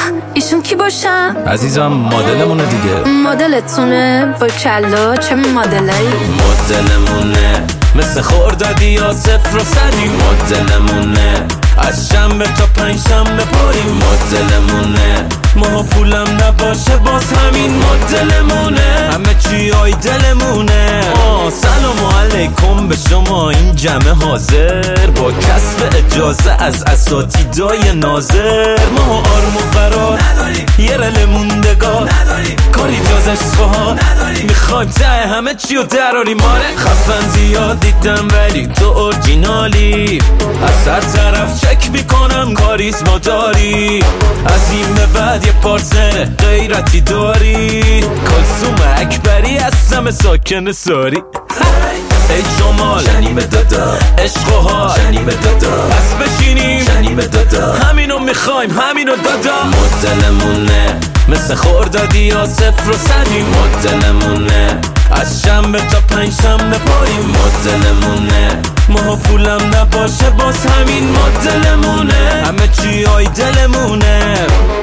ایشون کی باشم؟ عزیزم مدلمونه دیگه. مدلتونه با کلا چه مدلایی؟ مدلمونه مثل خوردادی یا 0 و 100. مدلمونه از شنبه تا پنجشنبه پریم. مدلمونه ما پولم نباشه باز همین مدلمونه. همه چی های دلمونه. سلام علیکم به شما این جمع حاضر، با کسب اجازه از اساتیدای ناظر. ما آرم و قرار نداریم، یه رل موندگار نداریم، کاری جز عشقها نداریم، میخوایم ته همه چی رو دراریم. آره خفن زیاد دیدم ولی تو اورجینالی، از هر طرف چک میکنم کاریزما داری، از این به بعد یه پارتنر غیرتی داری. کلثوم اکبری هستم ساکن ساری. ای جمال شنیم دادا، عشق و حال شنیم دادا، پس بشینیم شنیم دادا، همینو میخوایم همینو دادا. مدلمونه مثل خوردادی یا 0 و 100. مدلمونه از شنبه تا پنجشنبه پاییم. مدلمونه ما پولم نباشه باز همین مدلمونه. همه چی های دلمونه.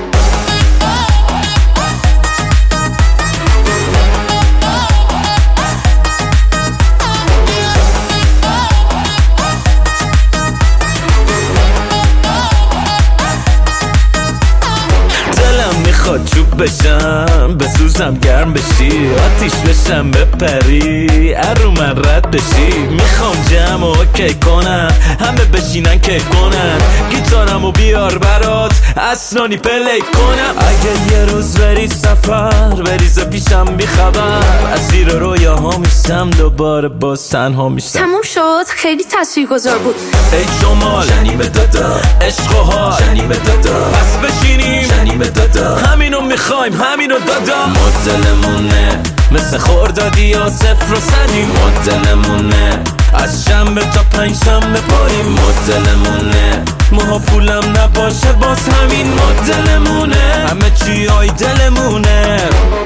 میخواد چوب بشم بسوزم گرم بشی، آتیش بشم بپری ارو من رد بشی. میخوام جمع و اوکی کنم همه بشینن که کنن، گیتارمو بیار برات اسنانی پلی کنم. اگه یه روز بری سفر بریز پیشم بی خبر، اسیر رویاها میشم دوباره باز تنها میشم. تموم شد خیلی تاثیرگذار بود. ای جمال شنیم دادا، عشق و حال شنیم دادا، پس بشینیم شنیم دادا، همینو میخوایم همینو دادا. مدلمونه مثل خوردادی یا 0 و 100. مدلمونه از شنبه تا پنجشنبه پریم. مدلمونه ما پولم نباشه باز همین مدلمونه. همه چی های دلمونه.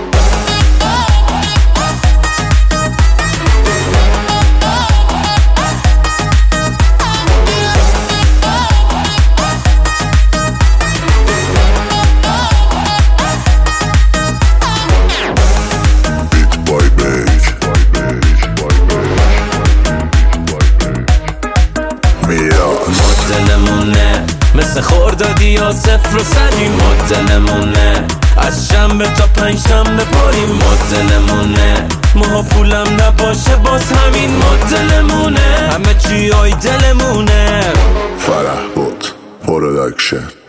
مدلمونه مثل خوردادی یا 0 و 100. مدلمونه از شنبه تا پنجشنبه پریم. مدلمونه ما پولم نباشه باز همین مدلمونه. همه چی های دلمونه. فرح بود پروداکشن.